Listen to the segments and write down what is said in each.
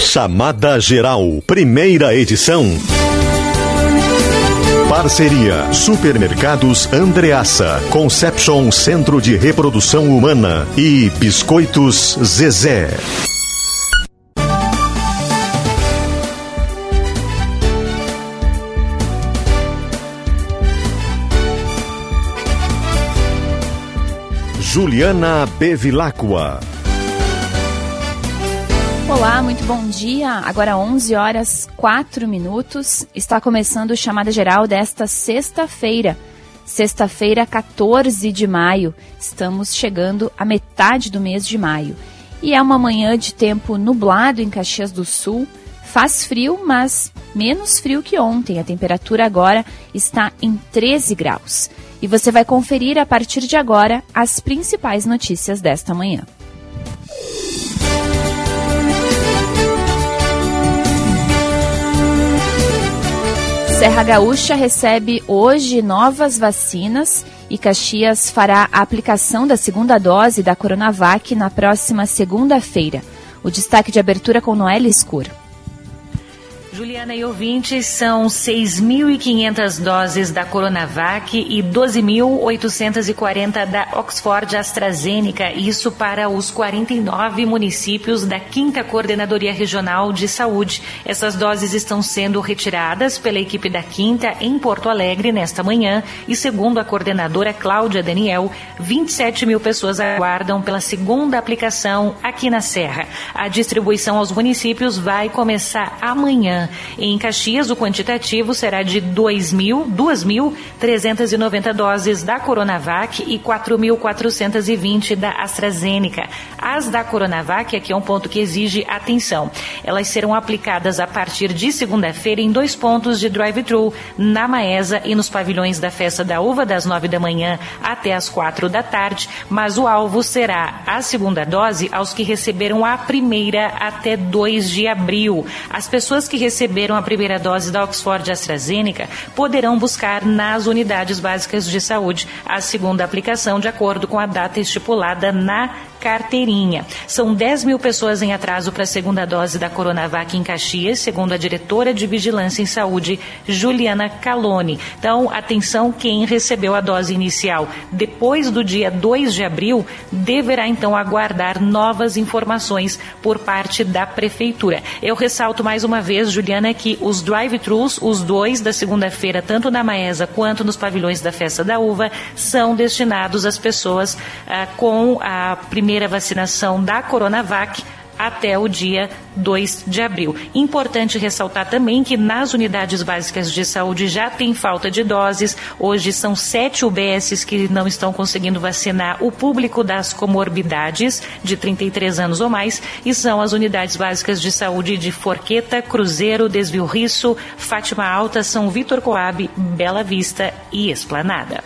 Chamada Geral, primeira edição. Parceria Supermercados Andreassa, Conception Centro de Reprodução Humana e Biscoitos Zezé. Juliana Bevilacqua. Olá, muito bom dia. Agora 11h04. Está começando o Chamada Geral desta sexta-feira. Sexta-feira, 14 de maio. Estamos chegando à metade do mês de maio. E é uma manhã de tempo nublado em Caxias do Sul. Faz frio, mas menos frio que ontem. A temperatura agora está em 13 graus. E você vai conferir a partir de agora as principais notícias desta manhã. Serra Gaúcha recebe hoje novas vacinas e Caxias fará a aplicação da segunda dose da Coronavac na próxima segunda-feira. O destaque de abertura com Noelle Escuro. Juliana e ouvintes, são 6.500 doses da Coronavac e 12.840 da Oxford AstraZeneca, isso para os 49 municípios da 5ª Coordenadoria Regional de Saúde. Essas doses estão sendo retiradas pela equipe da 5ª em Porto Alegre nesta manhã e, segundo a coordenadora Cláudia Daniel, 27 mil pessoas aguardam pela segunda aplicação aqui na Serra. A distribuição aos municípios vai começar amanhã. Em Caxias, o quantitativo será de 2.390 doses da Coronavac e 4.420 da AstraZeneca. As da Coronavac, aqui é um ponto que exige atenção. Elas serão aplicadas a partir de segunda-feira em 2 pontos de drive-thru, na Maesa e nos pavilhões da Festa da Uva, das 9 da manhã até as 4 da tarde, mas o alvo será a segunda dose aos que receberam a primeira até 2 de abril. As pessoas que receberam a primeira dose da Oxford AstraZeneca poderão buscar nas unidades básicas de saúde a segunda aplicação de acordo com a data estipulada na carteirinha. São 10 mil pessoas em atraso para a segunda dose da Coronavac em Caxias, segundo a diretora de Vigilância em Saúde, Juliana Caloni. Então, atenção, quem recebeu a dose inicial depois do dia 2 de abril deverá então aguardar novas informações por parte da Prefeitura. Eu ressalto mais uma vez, Juliana, que os drive-thrus, os 2 da segunda-feira, tanto na Maesa quanto nos pavilhões da Festa da Uva, são destinados às pessoas com a primeira vacinação da Coronavac até o dia 2 de abril. Importante ressaltar também que nas unidades básicas de saúde já tem falta de doses. Hoje são 7 UBSs que não estão conseguindo vacinar o público das comorbidades de 33 anos ou mais, e são as unidades básicas de saúde de Forqueta, Cruzeiro, Desvio Risso, Fátima Alta, São Vitor Coab, Bela Vista e Esplanada.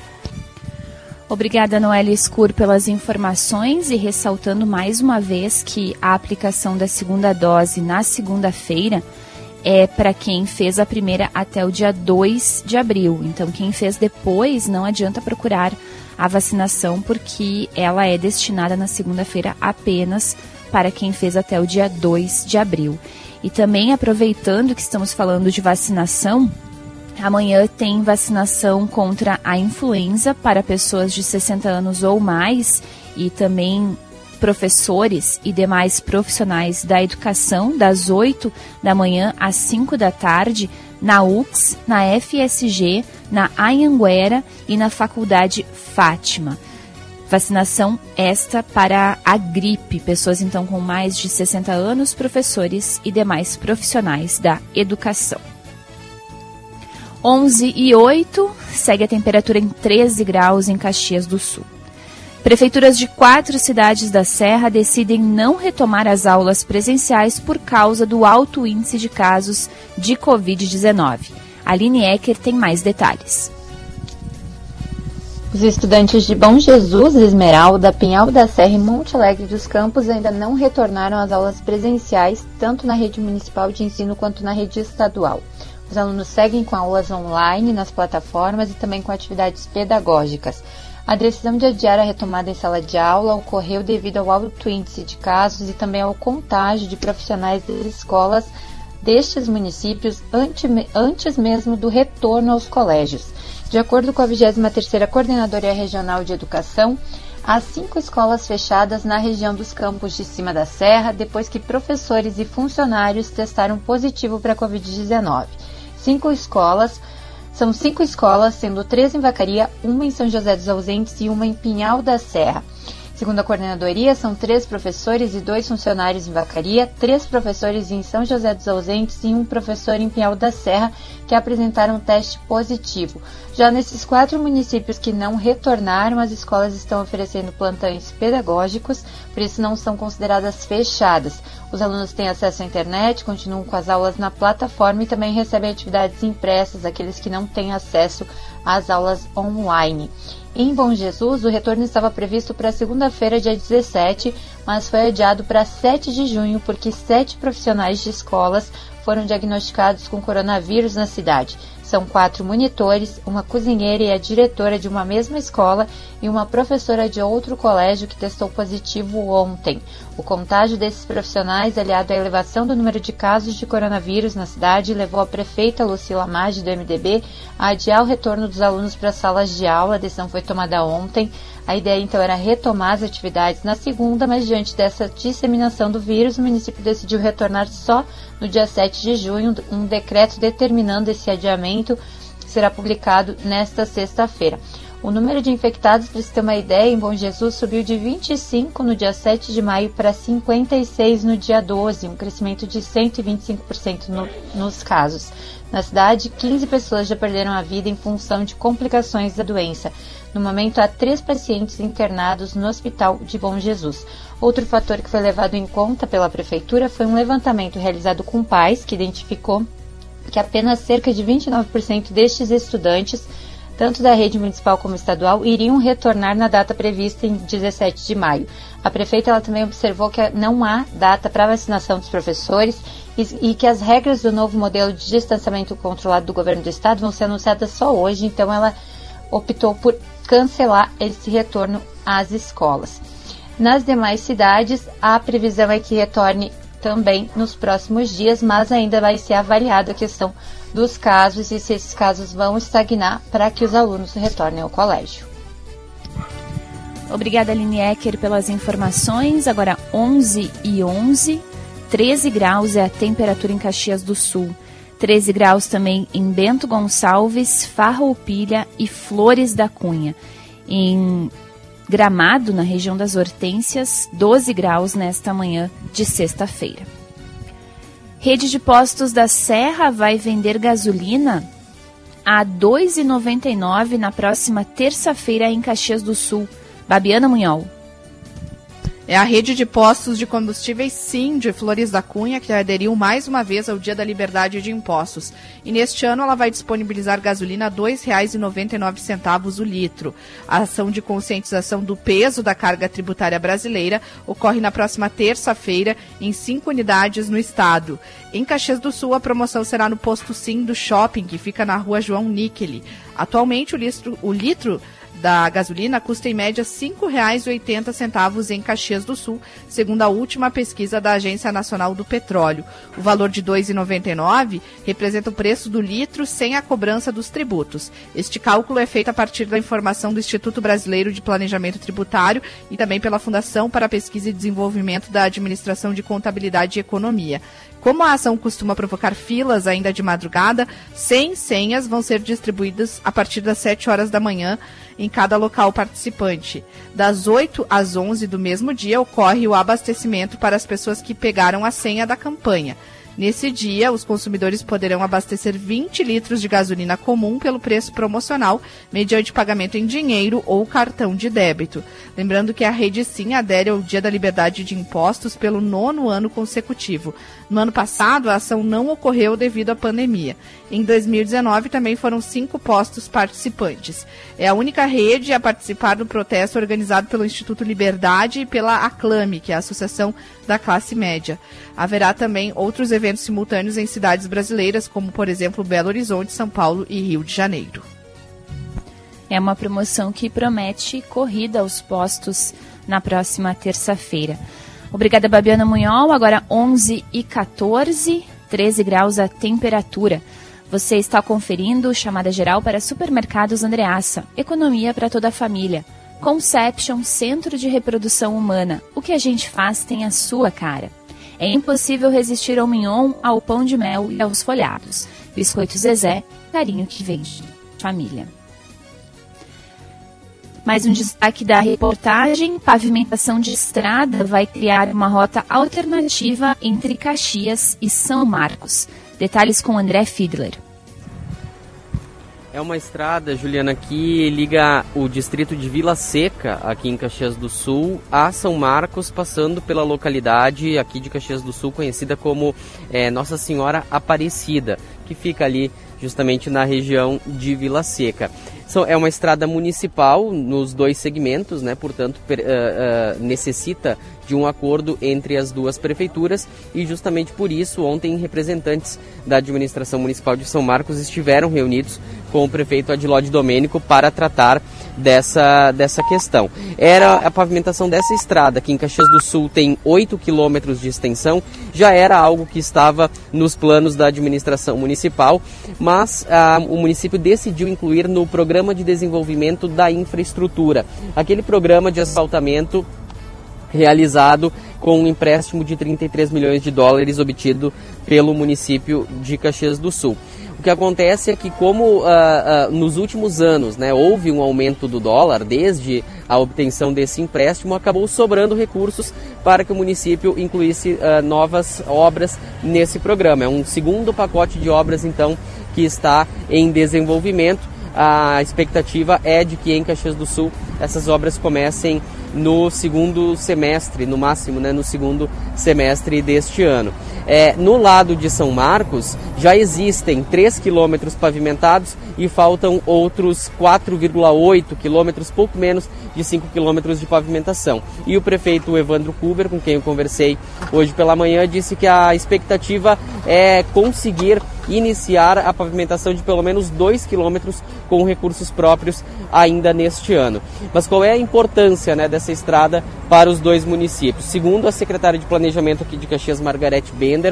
Obrigada, Noelle Escuro, pelas informações e ressaltando mais uma vez que a aplicação da segunda dose na segunda-feira é para quem fez a primeira até o dia 2 de abril. Então, quem fez depois não adianta procurar a vacinação porque ela é destinada na segunda-feira apenas para quem fez até o dia 2 de abril. E também, aproveitando que estamos falando de vacinação, amanhã tem vacinação contra a influenza para pessoas de 60 anos ou mais e também professores e demais profissionais da educação, das 8 da manhã às 5 da tarde, na UX, na FSG, na Anhanguera e na Faculdade Fátima. Vacinação esta para a gripe, pessoas então com mais de 60 anos, professores e demais profissionais da educação. 11h08, segue a temperatura em 13 graus em Caxias do Sul. Prefeituras de 4 cidades da Serra decidem não retomar as aulas presenciais por causa do alto índice de casos de Covid-19. Aline Ecker tem mais detalhes. Os estudantes de Bom Jesus, Esmeralda, Pinhal da Serra e Monte Alegre dos Campos ainda não retornaram às aulas presenciais, tanto na rede municipal de ensino quanto na rede estadual. Os alunos seguem com aulas online nas plataformas e também com atividades pedagógicas. A decisão de adiar a retomada em sala de aula ocorreu devido ao alto índice de casos e também ao contágio de profissionais das escolas destes municípios antes mesmo do retorno aos colégios. De acordo com a 23ª Coordenadoria Regional de Educação, há 5 escolas fechadas na região dos Campos de Cima da Serra, depois que professores e funcionários testaram positivo para a Covid-19. 5 escolas, sendo 3 em Vacaria, 1 em São José dos Ausentes e 1 em Pinhal da Serra. Segundo a coordenadoria, são 3 professores e 2 funcionários em Vacaria, 3 professores em São José dos Ausentes e 1 professor em Pinhal da Serra que apresentaram teste positivo. Já nesses 4 municípios que não retornaram, as escolas estão oferecendo plantões pedagógicos, por isso não são consideradas fechadas. Os alunos têm acesso à internet, continuam com as aulas na plataforma e também recebem atividades impressas, aqueles que não têm acesso às aulas online. Em Bom Jesus, o retorno estava previsto para segunda-feira, dia 17, mas foi adiado para 7 de junho, porque 7 profissionais de escolas foram diagnosticados com coronavírus na cidade. São 4 monitores, uma cozinheira e a diretora de uma mesma escola e uma professora de outro colégio que testou positivo ontem. O contágio desses profissionais, aliado à elevação do número de casos de coronavírus na cidade, levou a prefeita Lucila Maggi, do MDB, a adiar o retorno dos alunos para as salas de aula. A decisão foi tomada ontem. A ideia, então, era retomar as atividades na segunda, mas diante dessa disseminação do vírus, o município decidiu retornar só no dia 7 de junho. Um decreto determinando esse adiamento será publicado nesta sexta-feira. O número de infectados, para você ter uma ideia, em Bom Jesus subiu de 25 no dia 7 de maio para 56 no dia 12, um crescimento de 125% nos casos. Na cidade, 15 pessoas já perderam a vida em função de complicações da doença. No momento, há 3 pacientes internados no Hospital de Bom Jesus. Outro fator que foi levado em conta pela Prefeitura foi um levantamento realizado com pais, que identificou que apenas cerca de 29% destes estudantes, tanto da rede municipal como estadual, iriam retornar na data prevista em 17 de maio. A prefeita ela também observou que não há data para vacinação dos professores e que as regras do novo modelo de distanciamento controlado do governo do estado vão ser anunciadas só hoje, então ela optou por cancelar esse retorno às escolas. Nas demais cidades, a previsão é que retorne também nos próximos dias, mas ainda vai ser avaliada a questão dos casos e se esses casos vão estagnar para que os alunos retornem ao colégio. Obrigada, Aline Ecker, pelas informações. Agora 11h11, 13 graus é a temperatura em Caxias do Sul. 13 graus também em Bento Gonçalves, Farroupilha e Flores da Cunha. Em Gramado, na região das Hortênsias, 12 graus nesta manhã de sexta-feira. Rede de postos da Serra vai vender gasolina a R$ 2,99 na próxima terça-feira em Caxias do Sul. Babiana Munhol. É a rede de postos de combustíveis SIM de Flores da Cunha que aderiu mais uma vez ao Dia da Liberdade de Impostos. E neste ano ela vai disponibilizar gasolina a R$ 2,99 o litro. A ação de conscientização do peso da carga tributária brasileira ocorre na próxima terça-feira em 5 unidades no estado. Em Caxias do Sul, a promoção será no posto SIM do shopping, que fica na rua João Níqueli. Atualmente, o litro da gasolina custa em média R$ 5,80 em Caxias do Sul, segundo a última pesquisa da Agência Nacional do Petróleo. O valor de R$ 2,99 representa o preço do litro sem a cobrança dos tributos. Este cálculo é feito a partir da informação do Instituto Brasileiro de Planejamento Tributário e também pela Fundação para a Pesquisa e Desenvolvimento da Administração de Contabilidade e Economia. Como a ação costuma provocar filas ainda de madrugada, 100 senhas vão ser distribuídas a partir das 7 horas da manhã em cada local participante. Das 8 às 11 do mesmo dia ocorre o abastecimento para as pessoas que pegaram a senha da campanha. Nesse dia, os consumidores poderão abastecer 20 litros de gasolina comum pelo preço promocional, mediante pagamento em dinheiro ou cartão de débito. Lembrando que a Rede Sim adere ao Dia da Liberdade de Impostos pelo 9º ano consecutivo. No ano passado, a ação não ocorreu devido à pandemia. Em 2019, também foram 5 postos participantes. É a única rede a participar do protesto organizado pelo Instituto Liberdade e pela Aclame, que é a Associação da Classe Média. Haverá também outros eventos simultâneos em cidades brasileiras, como, por exemplo, Belo Horizonte, São Paulo e Rio de Janeiro. É uma promoção que promete corrida aos postos na próxima terça-feira. Obrigada, Babiana Munhol. Agora 11h14, 13 graus a temperatura. Você está conferindo Chamada Geral para Supermercados Andreassa. Economia para toda a família. Conception, Centro de Reprodução Humana. O que a gente faz tem a sua cara. É impossível resistir ao mignon, ao pão de mel e aos folhados. Biscoito Zezé, carinho que vem de família. Mais um destaque da reportagem: pavimentação de estrada vai criar uma rota alternativa entre Caxias e São Marcos. Detalhes com André Fiedler. É uma estrada, Juliana, que liga o distrito de Vila Seca, aqui em Caxias do Sul, a São Marcos, passando pela localidade aqui de Caxias do Sul, conhecida como Nossa Senhora Aparecida, que fica ali justamente na região de Vila Seca. É uma estrada municipal nos dois segmentos, né? Portanto, necessita de um acordo entre as duas prefeituras e justamente por isso ontem representantes da administração municipal de São Marcos estiveram reunidos com o prefeito Adilode Domênico para tratar dessa questão. A pavimentação dessa estrada, que em Caxias do Sul tem 8 quilômetros de extensão, já era algo que estava nos planos da administração municipal, mas o município decidiu incluir no Programa de Desenvolvimento da Infraestrutura, aquele programa de asfaltamento realizado com um empréstimo de 33 milhões de dólares obtido pelo município de Caxias do Sul. O que acontece é que como nos últimos anos, né, houve um aumento do dólar desde a obtenção desse empréstimo, acabou sobrando recursos para que o município incluísse novas obras nesse programa. É um segundo pacote de obras, então, que está em desenvolvimento. A expectativa é de que em Caxias do Sul essas obras comecem no segundo semestre, no máximo, né, no segundo semestre deste ano. No lado de São Marcos já existem 3 quilômetros pavimentados e faltam outros 4,8 quilômetros, pouco menos de 5 quilômetros de pavimentação. E o prefeito Evandro Kuber, com quem eu conversei hoje pela manhã, disse que a expectativa é conseguir iniciar a pavimentação de pelo menos 2 quilômetros com recursos próprios ainda neste ano. Mas qual é a importância, né, dessa estrada para os dois municípios? Segundo a secretária de Planejamento aqui de Caxias, Margarete Bender,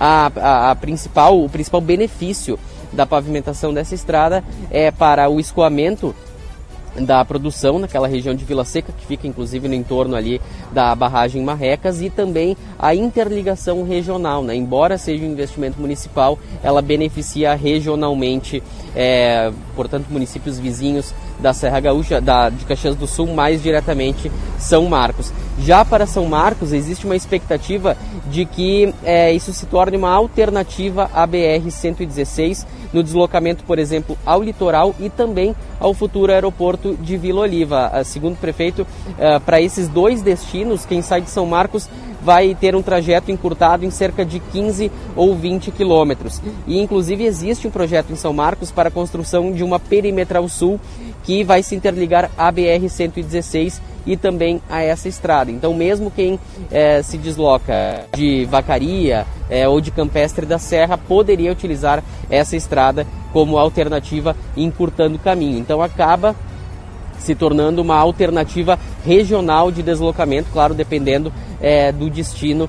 o principal benefício da pavimentação dessa estrada é para o escoamento da produção naquela região de Vila Seca, que fica inclusive no entorno ali da barragem Marrecas, e também a interligação regional, né? Embora seja um investimento municipal, ela beneficia regionalmente, portanto, municípios vizinhos da Serra Gaúcha, de Caxias do Sul, mais diretamente São Marcos. Já para São Marcos, existe uma expectativa de que isso se torne uma alternativa à BR-116, no deslocamento, por exemplo, ao litoral e também ao futuro aeroporto de Vila Oliva. Segundo o prefeito, para esses dois destinos, quem sai de São Marcos vai ter um trajeto encurtado em cerca de 15 ou 20 quilômetros. E, inclusive, existe um projeto em São Marcos para a construção de uma perimetral sul que vai se interligar à BR-116 e também a essa estrada. Então, mesmo quem se desloca de Vacaria ou de Campestre da Serra poderia utilizar essa estrada como alternativa, encurtando o caminho. Então, acaba se tornando uma alternativa regional de deslocamento, claro, dependendo do destino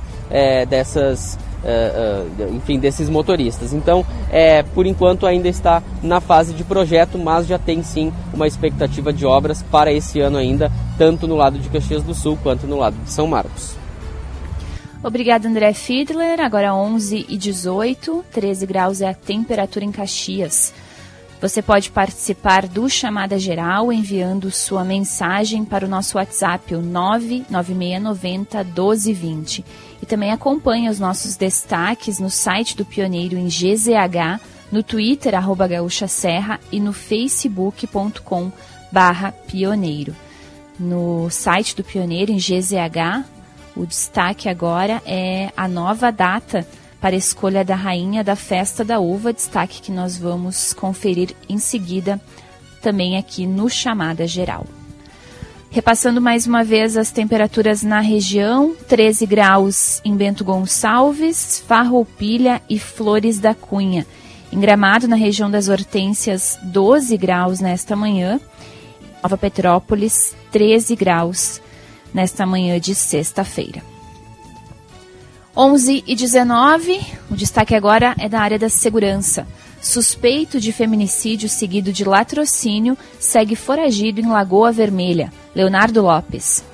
desses motoristas. Então, por enquanto ainda está na fase de projeto, mas já tem sim uma expectativa de obras para esse ano ainda, tanto no lado de Caxias do Sul quanto no lado de São Marcos. Obrigada, André Fiedler. Agora 11h18, 13 graus é a temperatura em Caxias. Você pode participar do Chamada Geral enviando sua mensagem para o nosso WhatsApp, o 996901220. E também acompanhe os nossos destaques no site do Pioneiro em GZH, no Twitter, @gaúchaserra, e no facebook.com/pioneiro. No site do Pioneiro em GZH, o destaque agora é a nova data para a escolha da rainha da Festa da Uva, destaque que nós vamos conferir em seguida também aqui no Chamada Geral. Repassando mais uma vez as temperaturas na região: 13 graus em Bento Gonçalves, Farroupilha e Flores da Cunha. Em Gramado, na região das Hortênsias, 12 graus nesta manhã. Nova Petrópolis, 13 graus nesta manhã de sexta-feira. 11h19, o destaque agora é da área da segurança. Suspeito de feminicídio seguido de latrocínio segue foragido em Lagoa Vermelha. Leonardo Lopes.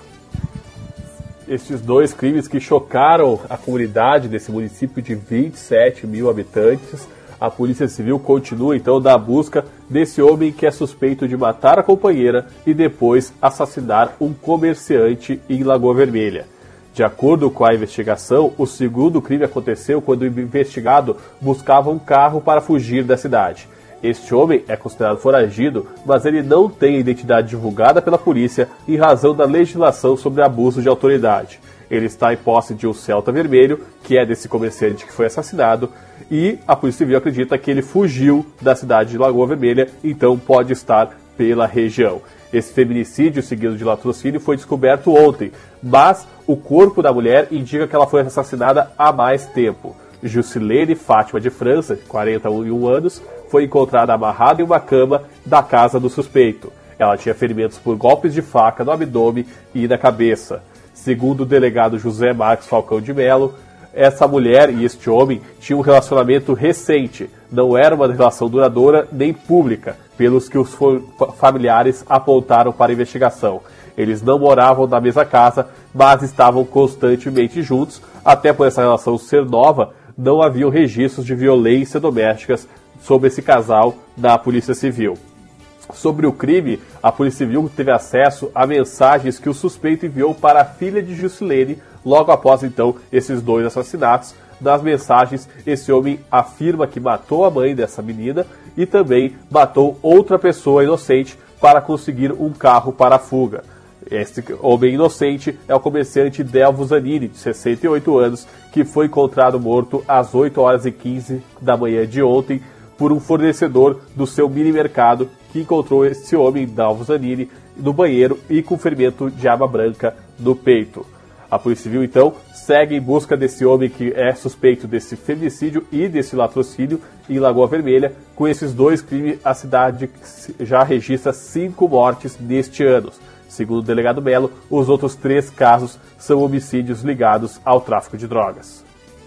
Estes dois crimes que chocaram a comunidade desse município de 27 mil habitantes, a Polícia Civil continua então na busca desse homem que é suspeito de matar a companheira e depois assassinar um comerciante em Lagoa Vermelha. De acordo com a investigação, o segundo crime aconteceu quando o investigado buscava um carro para fugir da cidade. Este homem é considerado foragido, mas ele não tem a identidade divulgada pela polícia em razão da legislação sobre abuso de autoridade. Ele está em posse de um Celta vermelho, que é desse comerciante que foi assassinado, e a Polícia Civil acredita que ele fugiu da cidade de Lagoa Vermelha, então pode estar pela região. Esse feminicídio seguido de latrocínio foi descoberto ontem, mas o corpo da mulher indica que ela foi assassinada há mais tempo. Jusilene Fátima de França, 41 anos, foi encontrada amarrada em uma cama da casa do suspeito. Ela tinha ferimentos por golpes de faca no abdômen e na cabeça. Segundo o delegado José Marcos Falcão de Melo, essa mulher e este homem tinham um relacionamento recente. Não era uma relação duradoura nem pública, pelos que os familiares apontaram para a investigação. Eles não moravam na mesma casa, mas estavam constantemente juntos. Até por essa relação ser nova, não haviam registros de violência domésticas sobre esse casal na Polícia Civil. Sobre o crime, a Polícia Civil teve acesso a mensagens que o suspeito enviou para a filha de Jusilene logo após, então, esses dois assassinatos. Nas mensagens, esse homem afirma que matou a mãe dessa menina e também matou outra pessoa inocente para conseguir um carro para a fuga. Esse homem inocente é o comerciante Delvo Zanini, de 68 anos, que foi encontrado morto às 8h15 da manhã de ontem por um fornecedor do seu mini-mercado, que encontrou esse homem, Delvo Zanini, no banheiro e com ferimento de arma branca no peito. A Polícia Civil, então, segue em busca desse homem que é suspeito desse feminicídio e desse latrocínio em Lagoa Vermelha. Com esses dois crimes, a cidade já registra 5 mortes neste ano. Segundo o delegado Melo, os outros 3 casos são homicídios ligados ao tráfico de drogas.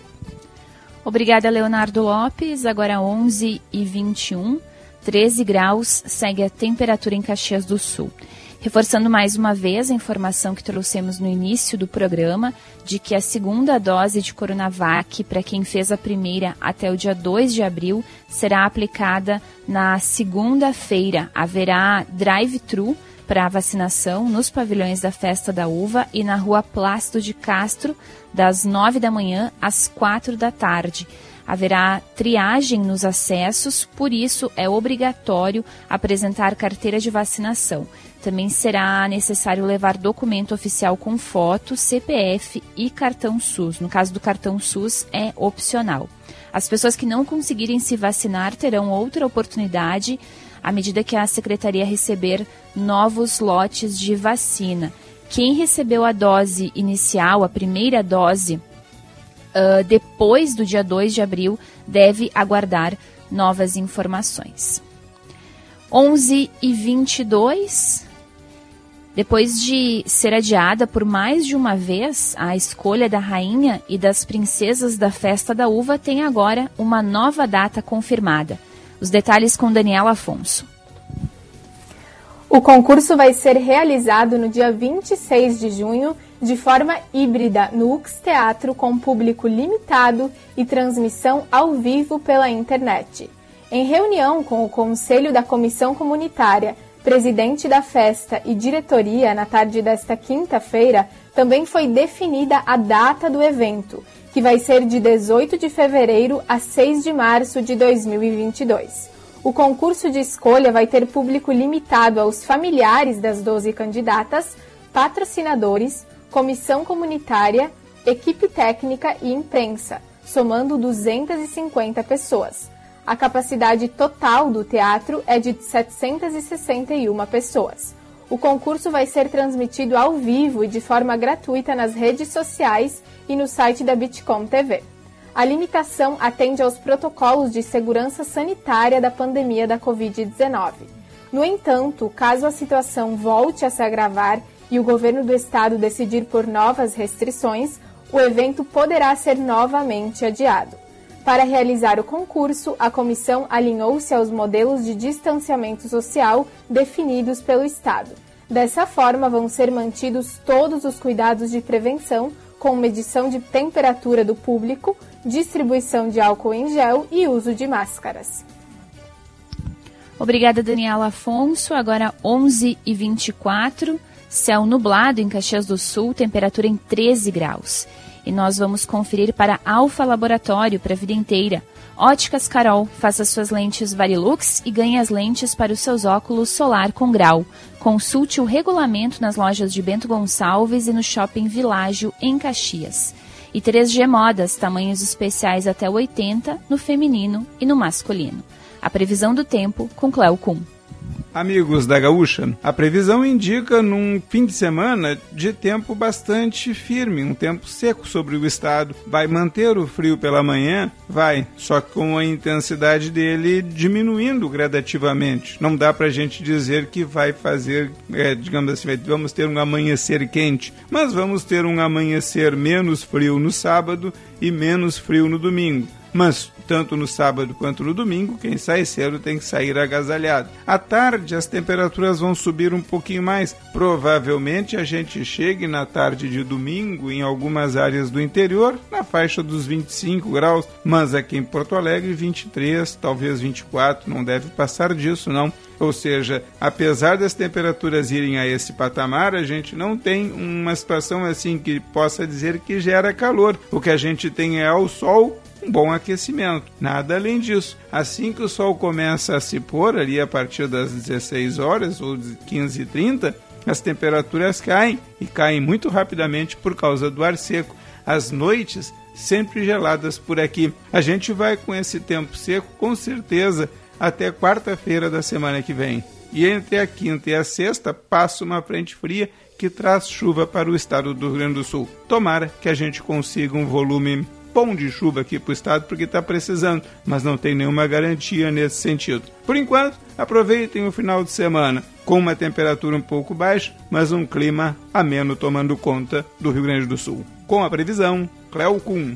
Obrigada, Leonardo Lopes. Agora 11h21, 13 graus, segue a temperatura em Caxias do Sul. Reforçando mais uma vez a informação que trouxemos no início do programa, de que a segunda dose de Coronavac, para quem fez a primeira até o dia 2 de abril, será aplicada na segunda-feira. Haverá drive-thru para a vacinação nos pavilhões da Festa da Uva e na Rua Plácido de Castro, das 9 da manhã às 4 da tarde. Haverá triagem nos acessos, por isso é obrigatório apresentar carteira de vacinação. Também será necessário levar documento oficial com foto, CPF e cartão SUS. No caso do cartão SUS, é opcional. As pessoas que não conseguirem se vacinar terão outra oportunidade à medida que a Secretaria receber novos lotes de vacina. Quem recebeu a dose inicial, a primeira dose, depois do dia 2 de abril, deve aguardar novas informações. 11h22. Depois de ser adiada por mais de uma vez, a escolha da rainha e das princesas da Festa da Uva tem agora uma nova data confirmada. Os detalhes com Daniela Afonso. O concurso vai ser realizado no dia 26 de junho, de forma híbrida, no UX Teatro, com público limitado e transmissão ao vivo pela internet. Em reunião com o Conselho da Comissão Comunitária, presidente da festa e diretoria, na tarde desta quinta-feira, também foi definida a data do evento, que vai ser de 18 de fevereiro a 6 de março de 2022. O concurso de escolha vai ter público limitado aos familiares das 12 candidatas, patrocinadores, comissão comunitária, equipe técnica e imprensa, somando 250 pessoas. A capacidade total do teatro é de 761 pessoas. O concurso vai ser transmitido ao vivo e de forma gratuita nas redes sociais e no site da Bitcom TV. A limitação atende aos protocolos de segurança sanitária da pandemia da Covid-19. No entanto, caso a situação volte a se agravar e o governo do estado decidir por novas restrições, o evento poderá ser novamente adiado. Para realizar o concurso, a comissão alinhou-se aos modelos de distanciamento social definidos pelo estado. Dessa forma, vão ser mantidos todos os cuidados de prevenção, com medição de temperatura do público, distribuição de álcool em gel e uso de máscaras. Obrigada, Daniela Afonso. Agora 11h24, céu nublado em Caxias do Sul, temperatura em 13 graus. E nós vamos conferir para Alfa Laboratório, para a vida inteira. Óticas Carol, faça suas lentes Varilux e ganhe as lentes para os seus óculos solar com grau. Consulte o regulamento nas lojas de Bento Gonçalves e no Shopping Világio, em Caxias. E 3G Modas, tamanhos especiais até 80, no feminino e no masculino. A previsão do tempo com Cléo Kuhn. Amigos da Gaúcha, a previsão indica num fim de semana de tempo bastante firme, um tempo seco sobre o estado. Vai manter o frio pela manhã? Vai, só que com a intensidade dele diminuindo gradativamente. Não dá pra gente dizer que vai fazer, digamos assim, vamos ter um amanhecer quente, mas vamos ter um amanhecer menos frio no sábado e menos frio no domingo. Mas, tanto no sábado quanto no domingo, quem sai cedo tem que sair agasalhado. À tarde, as temperaturas vão subir um pouquinho mais. Provavelmente, a gente chegue na tarde de domingo, em algumas áreas do interior, na faixa dos 25 graus. Mas aqui em Porto Alegre, 23, talvez 24, não deve passar disso, não. Ou seja, apesar das temperaturas irem a esse patamar, a gente não tem uma situação assim que possa dizer que gera calor. O que a gente tem é ao sol, um bom aquecimento, nada além disso. Assim que o sol começa a se pôr, ali a partir das 16 horas ou 15h30, as temperaturas caem, e caem muito rapidamente por causa do ar seco. As noites sempre geladas por aqui. A gente vai com esse tempo seco, com certeza, até quarta-feira da semana que vem. E entre a quinta e a sexta passa uma frente fria que traz chuva para o estado do Rio Grande do Sul. Tomara que a gente consiga um volume bom de chuva aqui para o estado, porque está precisando, mas não tem nenhuma garantia nesse sentido. Por enquanto, aproveitem o final de semana com uma temperatura um pouco baixa, mas um clima ameno tomando conta do Rio Grande do Sul. Com a previsão, Cléo Kuhn.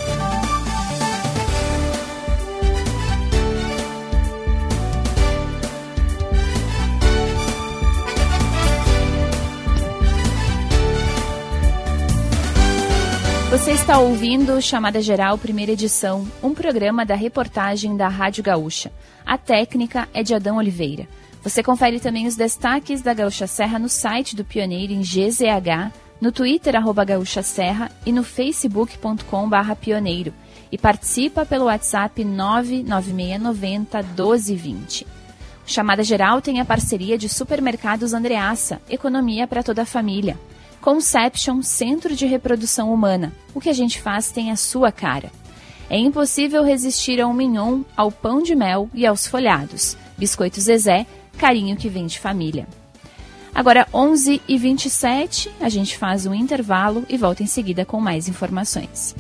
Você está ouvindo Chamada Geral, primeira edição, um programa da reportagem da Rádio Gaúcha. A técnica é de Adão Oliveira. Você confere também os destaques da Gaúcha Serra no site do Pioneiro em GZH, no Twitter, @Gaúcha Serra e no facebook.com/pioneiro. E participa pelo WhatsApp 99690-1220. O Chamada Geral tem a parceria de Supermercados Andreassa, economia para toda a família. Conception, Centro de Reprodução Humana. O que a gente faz tem a sua cara. É impossível resistir ao mignon, ao pão de mel e aos folhados. Biscoito Zezé, carinho que vem de família. Agora 11h27, a gente faz um intervalo e volta em seguida com mais informações.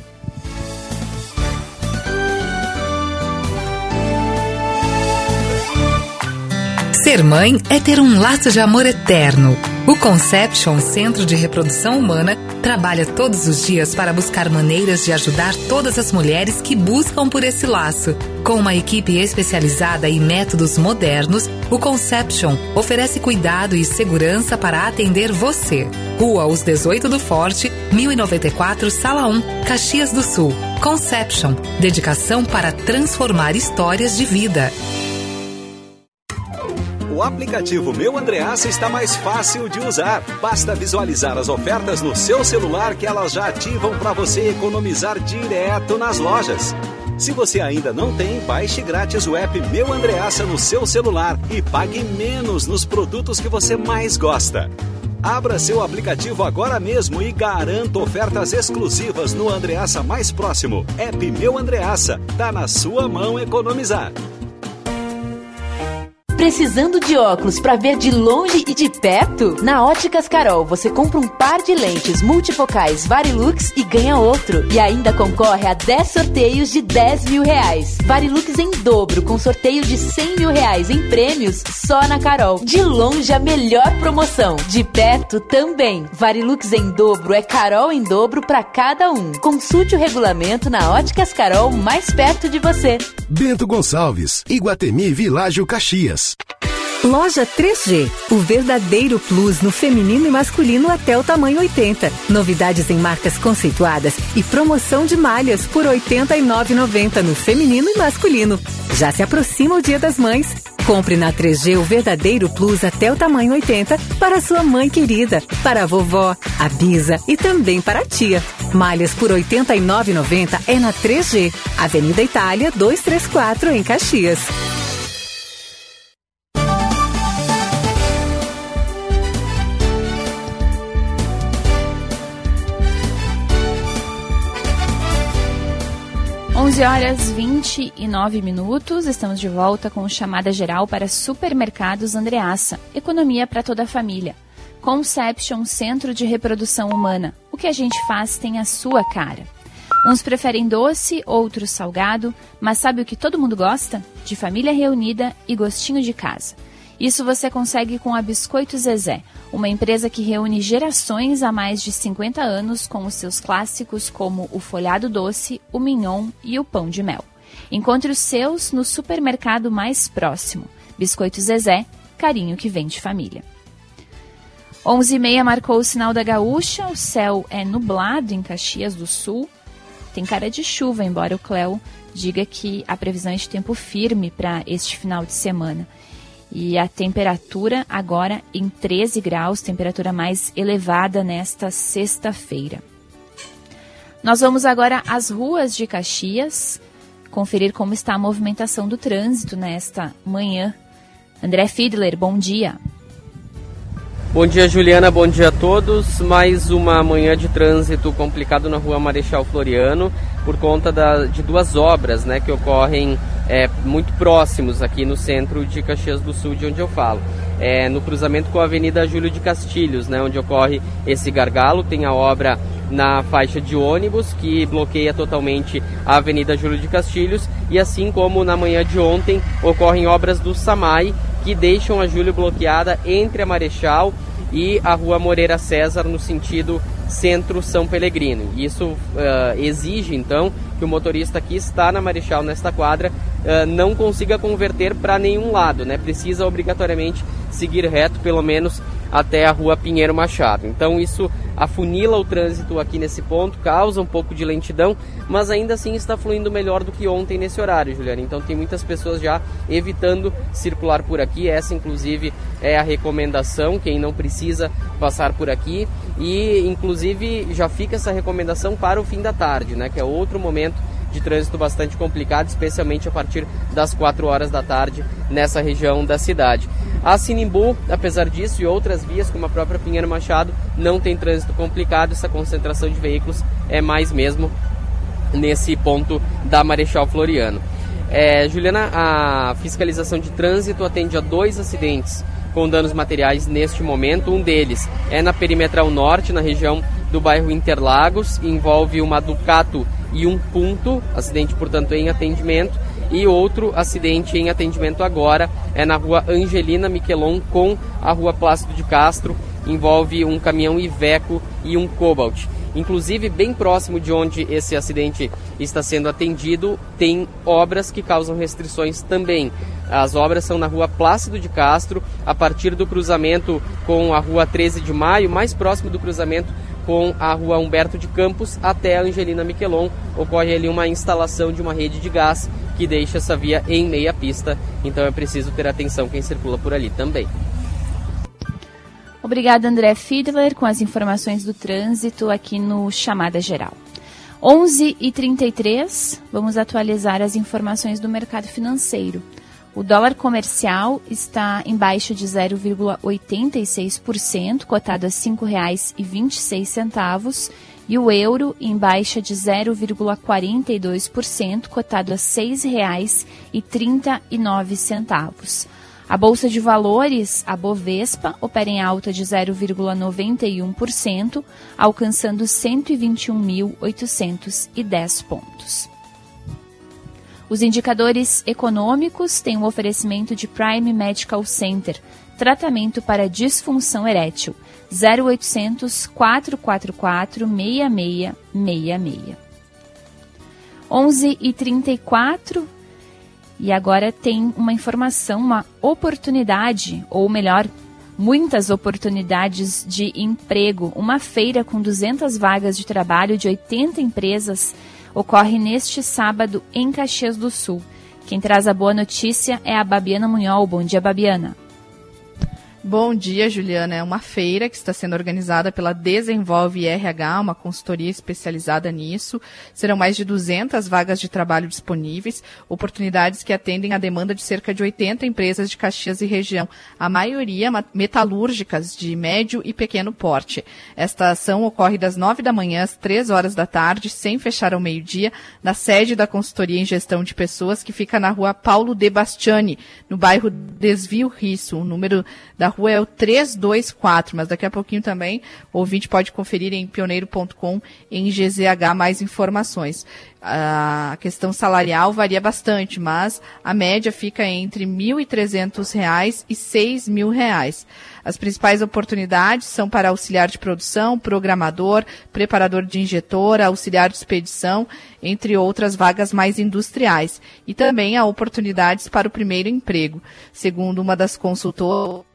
Ser mãe é ter um laço de amor eterno. O Conception, Centro de Reprodução Humana, trabalha todos os dias para buscar maneiras de ajudar todas as mulheres que buscam por esse laço. Com uma equipe especializada e métodos modernos, o Conception oferece cuidado e segurança para atender você. Rua Os 18 do Forte, 1094, Sala 1, Caxias do Sul. Conception, dedicação para transformar histórias de vida. O aplicativo Meu Andreassa está mais fácil de usar. Basta visualizar as ofertas no seu celular que elas já ativam para você economizar direto nas lojas. Se você ainda não tem, baixe grátis o app Meu Andreassa no seu celular e pague menos nos produtos que você mais gosta. Abra seu aplicativo agora mesmo e garanta ofertas exclusivas no Andreassa mais próximo. App Meu Andreassa, tá na sua mão economizar. Precisando de óculos para ver de longe e de perto? Na Óticas Carol, você compra um par de lentes multifocais Varilux e ganha outro. E ainda concorre a 10 sorteios de R$10 mil. Varilux em dobro, com sorteio de R$100 mil em prêmios só na Carol. De longe, a melhor promoção. De perto também. Varilux em dobro é Carol em dobro para cada um. Consulte o regulamento na Óticas Carol, mais perto de você. Bento Gonçalves, Iguatemi Világio Caxias. Loja 3G, o verdadeiro plus no feminino e masculino até o tamanho 80. Novidades em marcas conceituadas e promoção de malhas por R$ 89,90 no feminino e masculino. Já se aproxima o Dia das Mães. Compre na 3G o verdadeiro plus até o tamanho 80 para sua mãe querida, para a vovó, a bisa e também para a tia. Malhas por R$ 89,90 é na 3G, Avenida Itália 234 em Caxias. Horas 29 minutos, estamos de volta com chamada geral para Supermercados Andreassa, economia para toda a família. Conception, Centro de Reprodução Humana, o que a gente faz tem a sua cara. Uns preferem doce, outros salgado, mas sabe o que todo mundo gosta? De família reunida e gostinho de casa. Isso você consegue com a Biscoito Zezé, uma empresa que reúne gerações há mais de 50 anos com os seus clássicos como o folhado doce, o mignon e o pão de mel. Encontre os seus no supermercado mais próximo. Biscoito Zezé, carinho que vem de família. 11h30 marcou o sinal da Gaúcha, o céu é nublado em Caxias do Sul. Tem cara de chuva, embora o Cléo diga que a previsão é de tempo firme para este final de semana. E a temperatura agora em 13 graus, temperatura mais elevada nesta sexta-feira. Nós vamos agora às ruas de Caxias, conferir como está a movimentação do trânsito nesta manhã. André Fiedler, bom dia. Bom dia, Juliana, bom dia a todos. Mais uma manhã de trânsito complicado na rua Marechal Floriano, por conta de duas obras, né, que ocorrem muito próximos aqui no centro de Caxias do Sul, de onde eu falo. No cruzamento com a Avenida Júlio de Castilhos, né, onde ocorre esse gargalo, tem a obra na faixa de ônibus, que bloqueia totalmente a Avenida Júlio de Castilhos, e assim como na manhã de ontem, ocorrem obras do SAMAI, que deixam a Júlio bloqueada entre a Marechal e a rua Moreira César, no sentido centro-São Pelegrino. Isso exige, então, que o motorista que está na Marechal, nesta quadra, não consiga converter para nenhum lado, né? Precisa obrigatoriamente seguir reto, pelo menos até a rua Pinheiro Machado. Então isso afunila o trânsito aqui nesse ponto, causa um pouco de lentidão, mas ainda assim está fluindo melhor do que ontem nesse horário, Juliana. Então tem muitas pessoas já evitando circular por aqui. Essa, inclusive, é a recomendação, quem não precisa passar por aqui. E, inclusive, já fica essa recomendação para o fim da tarde, né, que é outro momento de trânsito bastante complicado, especialmente a partir das 4 horas da tarde nessa região da cidade. A Sinimbu, apesar disso, e outras vias, como a própria Pinheiro Machado, não tem trânsito complicado. Essa concentração de veículos é mais mesmo nesse ponto da Marechal Floriano. Juliana, a fiscalização de trânsito atende a 2 acidentes com danos materiais neste momento. Um deles é na Perimetral Norte, na região do bairro Interlagos, envolve uma Ducato e um Punto, acidente, portanto, em atendimento. E outro acidente em atendimento agora é na rua Angelina Miquelon com a rua Plácido de Castro, envolve um caminhão Iveco e um Cobalt. Inclusive, bem próximo de onde esse acidente está sendo atendido, tem obras que causam restrições também. As obras são na rua Plácido de Castro, a partir do cruzamento com a rua 13 de Maio, mais próximo do cruzamento com a rua Humberto de Campos até a Angelina Miquelon. Ocorre ali uma instalação de uma rede de gás que deixa essa via em meia pista, então é preciso ter atenção quem circula por ali também. Obrigada, André Fiedler, com as informações do trânsito aqui no Chamada Geral. 11h33, vamos atualizar as informações do mercado financeiro. O dólar comercial está em baixa de 0,86%, cotado a R$ 5,26, e o euro em baixa de 0,42%, cotado a R$ 6,39. A Bolsa de Valores, a Bovespa, opera em alta de 0,91%, alcançando 121.810 pontos. Os indicadores econômicos têm um oferecimento de Prime Medical Center, tratamento para disfunção erétil, 0800 444 6666. 11h34, e agora tem uma informação, uma oportunidade, ou melhor, muitas oportunidades de emprego. Uma feira com 200 vagas de trabalho de 80 empresas ocorre neste sábado em Caxias do Sul. Quem traz a boa notícia é a Babiana Munhol. Bom dia, Babiana. Bom dia, Juliana. É uma feira que está sendo organizada pela Desenvolve RH, uma consultoria especializada nisso. Serão mais de 200 vagas de trabalho disponíveis, oportunidades que atendem à demanda de cerca de 80 empresas de Caxias e região, a maioria metalúrgicas de médio e pequeno porte. Esta ação ocorre das 9 da manhã às 3 horas da tarde, sem fechar ao meio-dia, na sede da consultoria em gestão de pessoas, que fica na rua Paulo de Bastiani, no bairro Desvio Risso. O número da rua é o 324, mas daqui a pouquinho também o ouvinte pode conferir em pioneiro.com, em GZH, mais informações. A questão salarial varia bastante, mas a média fica entre R$ 1.300 e R$ 6.000. As principais oportunidades são para auxiliar de produção, programador, preparador de injetora, auxiliar de expedição, entre outras vagas mais industriais. E também há oportunidades para o primeiro emprego. Segundo uma das consultoras,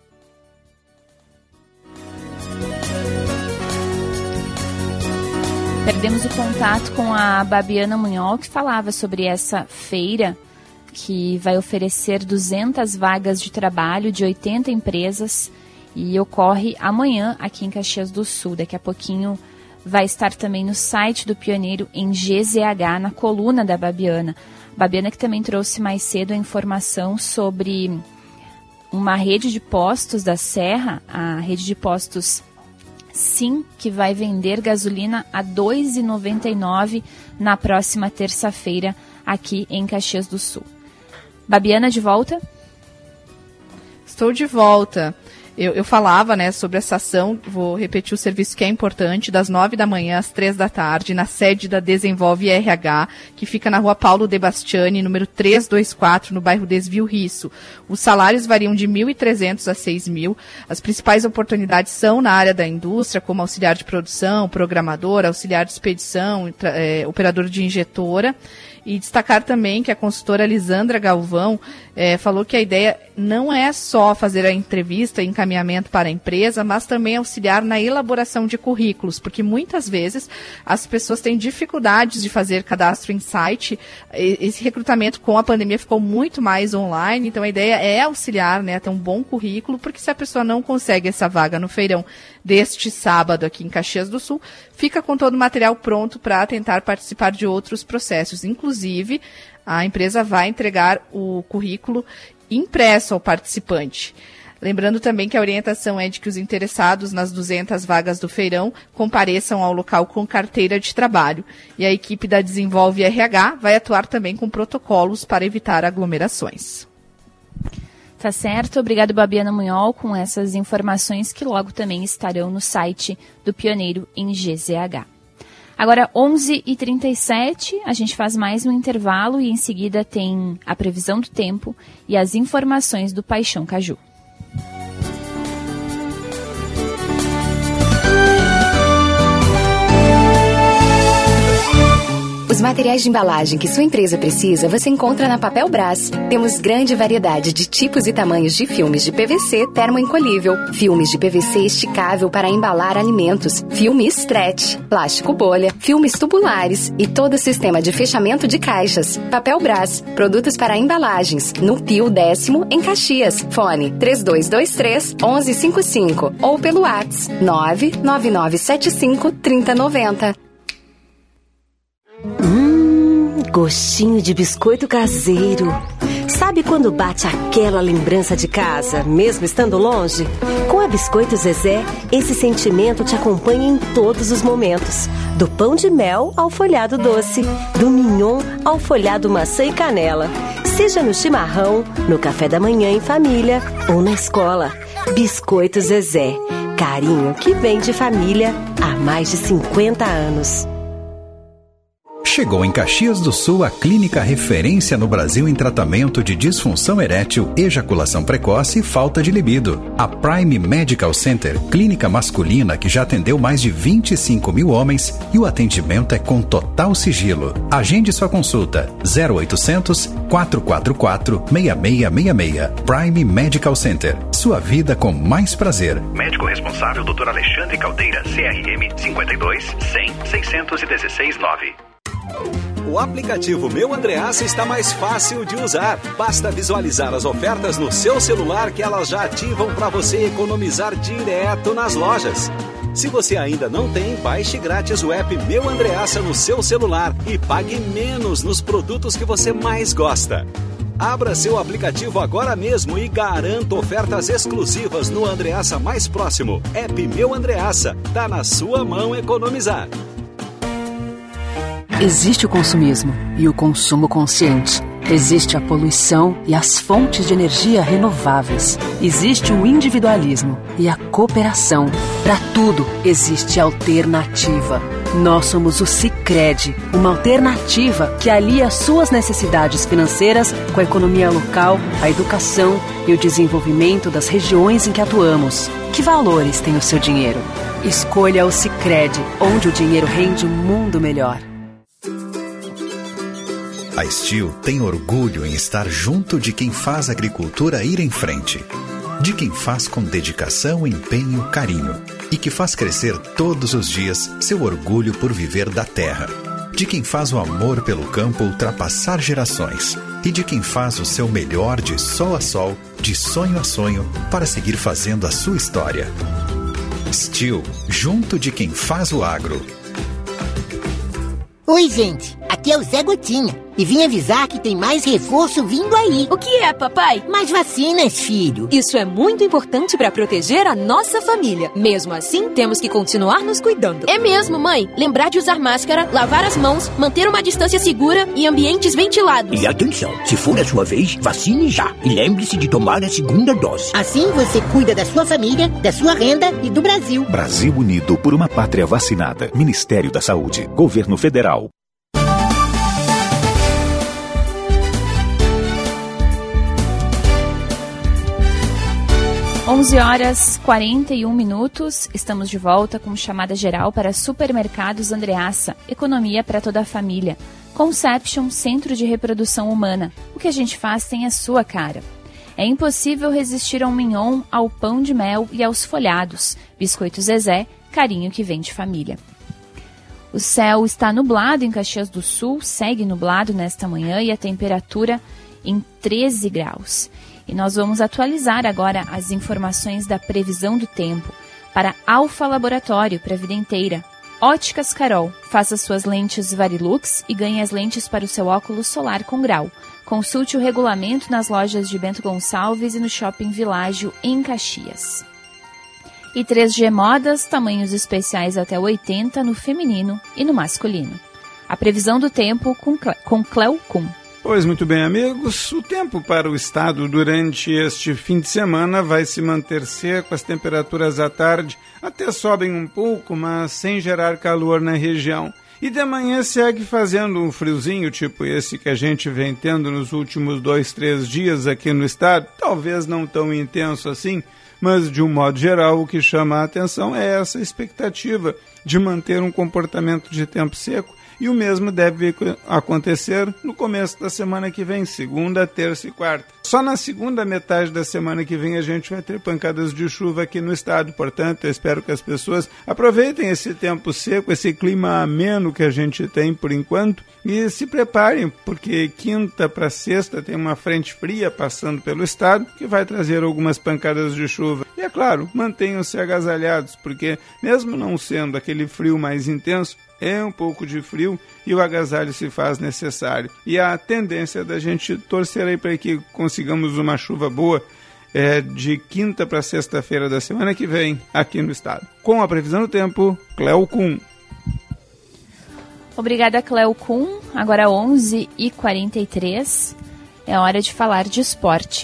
perdemos o contato com a Babiana Munhol, que falava sobre essa feira que vai oferecer 200 vagas de trabalho de 80 empresas e ocorre amanhã aqui em Caxias do Sul. Daqui a pouquinho vai estar também no site do Pioneiro, em GZH, na coluna da Babiana. Babiana que também trouxe mais cedo a informação sobre uma rede de postos da Serra, a rede de postos Sim, que vai vender gasolina a R$ 2,99 na próxima terça-feira aqui em Caxias do Sul. Babiana, de volta? Estou de volta. Eu falava, né, sobre essa ação, vou repetir o serviço que é importante, das 9 da manhã às 3 da tarde, na sede da Desenvolve RH, que fica na rua Paulo de Bastiani, número 324, no bairro Desvio Risso. Os salários variam de R$ 1.300 a R$ 6.000. As principais oportunidades são na área da indústria, como auxiliar de produção, programador, auxiliar de expedição, operador de injetora. E destacar também que a consultora Lisandra Galvão falou que a ideia não é só fazer a entrevista e encaminhamento para a empresa, mas também auxiliar na elaboração de currículos, porque muitas vezes as pessoas têm dificuldades de fazer cadastro em site. Esse recrutamento com a pandemia ficou muito mais online, então a ideia é auxiliar, né, a ter um bom currículo, porque se a pessoa não consegue essa vaga no feirão deste sábado aqui em Caxias do Sul, fica com todo o material pronto para tentar participar de outros processos. Inclusive, a empresa vai entregar o currículo impresso ao participante. Lembrando também que a orientação é de que os interessados nas 200 vagas do feirão compareçam ao local com carteira de trabalho. E a equipe da Desenvolve RH vai atuar também com protocolos para evitar aglomerações. Tá certo, obrigado, Babiana Munhol, com essas informações que logo também estarão no site do Pioneiro em GZH. Agora, 11h37, a gente faz mais um intervalo e em seguida tem a previsão do tempo e as informações do Paixão Caju. Os materiais de embalagem que sua empresa precisa, você encontra na Papel Brás. Temos grande variedade de tipos e tamanhos de filmes de PVC termoencolhível, filmes de PVC esticável para embalar alimentos, filme stretch, plástico bolha, filmes tubulares e todo o sistema de fechamento de caixas. Papel Brás, produtos para embalagens, no Pio 10º, em Caxias. Fone 3223-1155 ou pelo WhatsApp 99975-3090. Gostinho de biscoito caseiro. Sabe quando bate aquela lembrança de casa, mesmo estando longe? Com a Biscoito Zezé, esse sentimento te acompanha em todos os momentos. Do pão de mel ao folhado doce, do mignon ao folhado maçã e canela. Seja no chimarrão, no café da manhã em família ou na escola. Biscoito Zezé. Carinho que vem de família há mais de 50 anos. Chegou em Caxias do Sul a clínica referência no Brasil em tratamento de disfunção erétil, ejaculação precoce e falta de libido. A Prime Medical Center, clínica masculina que já atendeu mais de 25 mil homens e o atendimento é com total sigilo. Agende sua consulta 0800 444 6666. Prime Medical Center. Sua vida com mais prazer. Médico responsável Dr. Alexandre Caldeira, CRM 52 100 616 9. O aplicativo Meu Andreassa está mais fácil de usar. Basta visualizar as ofertas no seu celular que elas já ativam para você economizar direto nas lojas. Se você ainda não tem, baixe grátis o app Meu Andreassa no seu celular e pague menos nos produtos que você mais gosta. Abra seu aplicativo agora mesmo e garanta ofertas exclusivas no Andreassa mais próximo. App Meu Andreassa. Tá na sua mão economizar. Existe o consumismo e o consumo consciente. Existe a poluição e as fontes de energia renováveis. Existe o individualismo e a cooperação. Para tudo existe alternativa. Nós somos o Sicredi, uma alternativa que alia suas necessidades financeiras com a economia local, a educação e o desenvolvimento das regiões em que atuamos. Que valores tem o seu dinheiro? Escolha o Sicredi, onde o dinheiro rende um mundo melhor. A Steel tem orgulho em estar junto de quem faz a agricultura ir em frente. De quem faz com dedicação, empenho, carinho. E que faz crescer todos os dias seu orgulho por viver da terra. De quem faz o amor pelo campo ultrapassar gerações. E de quem faz o seu melhor de sol a sol, de sonho a sonho, para seguir fazendo a sua história. Steel, junto de quem faz o agro. Oi, gente. Aqui é o Zé Gotinha. E vim avisar que tem mais reforço vindo aí. O que é, papai? Mais vacinas, filho. Isso é muito importante para proteger a nossa família. Mesmo assim, temos que continuar nos cuidando. É mesmo, mãe. Lembrar de usar máscara, lavar as mãos, manter uma distância segura e ambientes ventilados. E atenção, se for a sua vez, vacine já. E lembre-se de tomar a segunda dose. Assim você cuida da sua família, da sua renda e do Brasil. Brasil Unido por uma Pátria Vacinada. Ministério da Saúde. Governo Federal. 11h41, estamos de volta com chamada geral para Supermercados Andreassa, economia para toda a família. Conception, Centro de Reprodução Humana, o que a gente faz tem a sua cara. É impossível resistir ao mignon, ao pão de mel e aos folhados. Biscoito Zezé, carinho que vem de família. O céu está nublado em Caxias do Sul, segue nublado nesta manhã e a temperatura em 13 graus. E nós vamos atualizar agora as informações da previsão do tempo para Alfa Laboratório para a vida inteira. Óticas Carol, faça suas lentes Varilux e ganhe as lentes para o seu óculos solar com grau. Consulte o regulamento nas lojas de Bento Gonçalves e no Shopping Világio em Caxias. E 3G Modas, tamanhos especiais até 80 no feminino e no masculino. A previsão do tempo com Cleo Kuhn. Pois muito bem, amigos, o tempo para o estado durante este fim de semana vai se manter seco, as temperaturas à tarde até sobem um pouco, mas sem gerar calor na região. E de manhã segue fazendo um friozinho, tipo esse que a gente vem tendo nos últimos 2-3 dias aqui no estado, talvez não tão intenso assim, mas de um modo geral o que chama a atenção é essa expectativa de manter um comportamento de tempo seco. E o mesmo deve acontecer no começo da semana que vem, segunda, terça e quarta. Só na segunda metade da semana que vem a gente vai ter pancadas de chuva aqui no estado. Portanto, eu espero que as pessoas aproveitem esse tempo seco, esse clima ameno que a gente tem por enquanto e se preparem, porque quinta para sexta tem uma frente fria passando pelo estado que vai trazer algumas pancadas de chuva. E é claro, mantenham-se agasalhados, porque mesmo não sendo aquele frio mais intenso, é um pouco de frio e o agasalho se faz necessário. E a tendência da gente torcer aí para que consigamos uma chuva boa de quinta para sexta-feira da semana que vem aqui no estado. Com a previsão do tempo, Cleo Kuhn. Obrigada, Cleo Kuhn. Agora 11h43. é hora de falar de esporte.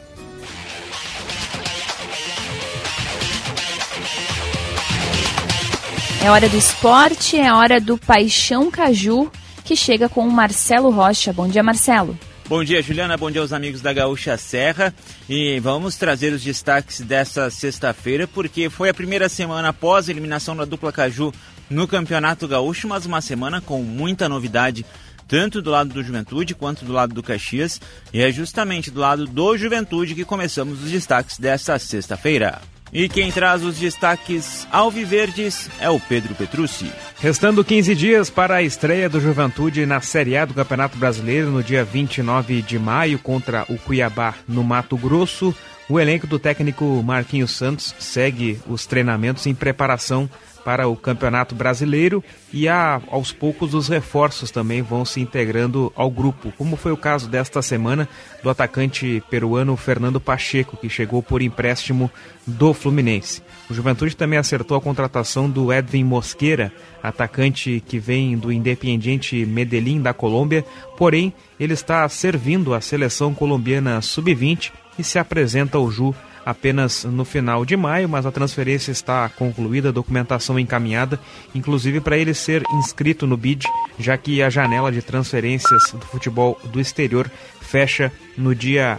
É hora do esporte, é hora do Paixão Caju, que chega com o Marcelo Rocha. Bom dia, Marcelo. Bom dia, Juliana. Bom dia aos amigos da Gaúcha Serra. E vamos trazer os destaques dessa sexta-feira, porque foi a primeira semana após a eliminação da dupla Caju no Campeonato Gaúcho, mas uma semana com muita novidade, tanto do lado do Juventude quanto do lado do Caxias. E é justamente do lado do Juventude que começamos os destaques desta sexta-feira. E quem traz os destaques alviverdes é o Pedro Petrucci. Restando 15 dias para a estreia do Juventude na Série A do Campeonato Brasileiro, no dia 29 de maio, contra o Cuiabá, no Mato Grosso, o elenco do técnico Marquinhos Santos segue os treinamentos em preparação para o Campeonato Brasileiro e aos poucos os reforços também vão se integrando ao grupo, como foi o caso desta semana do atacante peruano Fernando Pacheco, que chegou por empréstimo do Fluminense. O Juventude também acertou a contratação do Edwin Mosquera, atacante que vem do Independiente Medellín da Colômbia, porém ele está servindo a seleção colombiana sub-20 e se apresenta ao Ju apenas no final de maio, mas a transferência está concluída, a documentação encaminhada, inclusive para ele ser inscrito no BID, já que a janela de transferências do futebol do exterior fecha no dia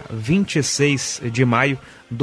26 de maio,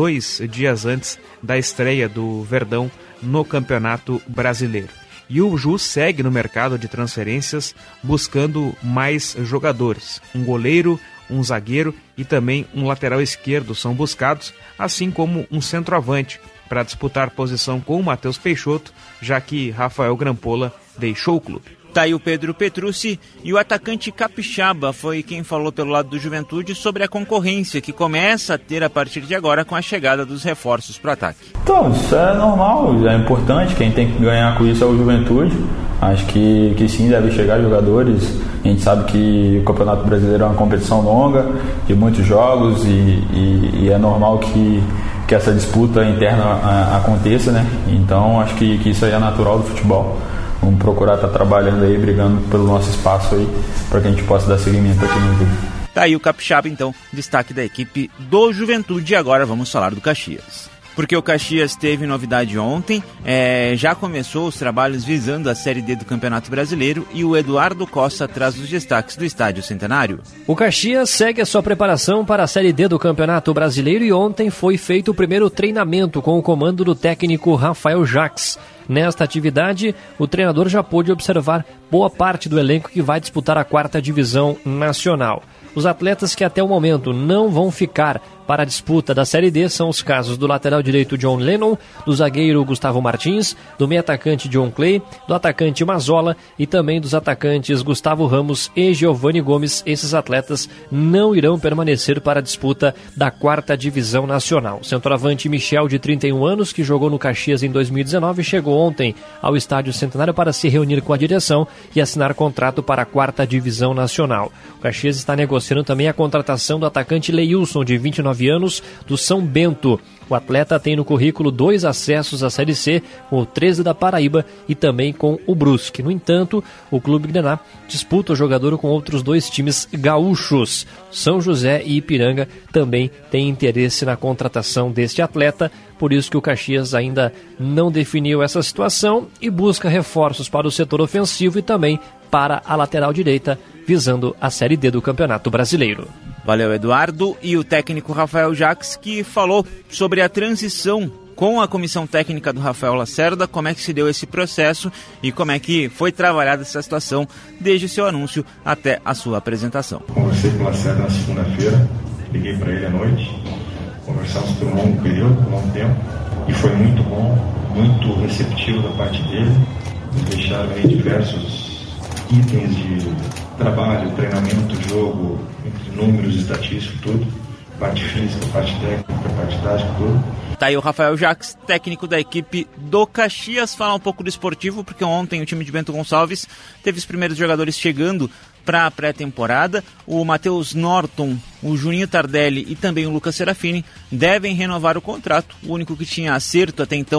2 dias antes da estreia do Verdão no Campeonato Brasileiro. E o Ju segue no mercado de transferências buscando mais jogadores, um goleiro, um zagueiro e também um lateral esquerdo são buscados, assim como um centroavante, para disputar posição com o Matheus Peixoto, já que Rafael Grampola deixou o clube. Tá aí o Pedro Petrucci, e o atacante Capixaba foi quem falou pelo lado do Juventude sobre a concorrência que começa a ter a partir de agora com a chegada dos reforços para o ataque. Então, isso é normal, é importante, quem tem que ganhar com isso é o Juventude. Acho que sim, deve chegar jogadores. A gente sabe que o Campeonato Brasileiro é uma competição longa, de muitos jogos, e é normal que essa disputa interna aconteça, né? Então acho que isso aí é natural do futebol. Vamos procurar estar trabalhando aí, brigando pelo nosso espaço aí, para que a gente possa dar seguimento aqui no clube. Tá aí o Capixaba, então, destaque da equipe do Juventude. E agora vamos falar do Caxias. Porque o Caxias teve novidade ontem, já começou os trabalhos visando a Série D do Campeonato Brasileiro, e o Eduardo Costa traz os destaques do Estádio Centenário. O Caxias segue a sua preparação para a Série D do Campeonato Brasileiro e ontem foi feito o primeiro treinamento com o comando do técnico Rafael Jacques. Nesta atividade, o treinador já pôde observar boa parte do elenco que vai disputar a 4ª divisão nacional. Os atletas que até o momento não vão ficar para a disputa da Série D são os casos do lateral direito John Lennon, do zagueiro Gustavo Martins, do meio-atacante John Clay, do atacante Mazola e também dos atacantes Gustavo Ramos e Giovanni Gomes. Esses atletas não irão permanecer para a disputa da 4ª divisão nacional. O centroavante Michel, de 31 anos, que jogou no Caxias em 2019, chegou ontem ao Estádio Centenário para se reunir com a direção e assinar contrato para a 4ª divisão nacional. O Caxias está negociando também a contratação do atacante Leilson, de 29 anos, do São Bento. O atleta tem no currículo 2 acessos à Série C, com o 13 da Paraíba e também com o Brusque. No entanto, o Clube Grená disputa o jogador com outros 2 times gaúchos. São José e Ipiranga também têm interesse na contratação deste atleta, por isso que o Caxias ainda não definiu essa situação e busca reforços para o setor ofensivo e também para a lateral direita, visando a Série D do Campeonato Brasileiro. Valeu, Eduardo. E o técnico Rafael Jacques, que falou sobre a transição com a comissão técnica do Rafael Lacerda, como é que se deu esse processo e como é que foi trabalhada essa situação desde o seu anúncio até a sua apresentação. Conversei com o Lacerda na segunda-feira, liguei para ele à noite, conversamos por um longo período, por um longo tempo, e foi muito bom, muito receptivo da parte dele. Nos deixaram aí diversos itens de trabalho, treinamento, jogo, entre números, estatísticos, tudo, parte física, parte técnica, parte tática, tudo. Tá aí o Rafael Jacques, técnico da equipe do Caxias. Falar um pouco do esportivo, porque ontem o time de Bento Gonçalves teve os primeiros jogadores chegando para a pré-temporada. O Matheus Norton, o Juninho Tardelli e também o Lucas Serafini devem renovar o contrato. O único que tinha acerto até então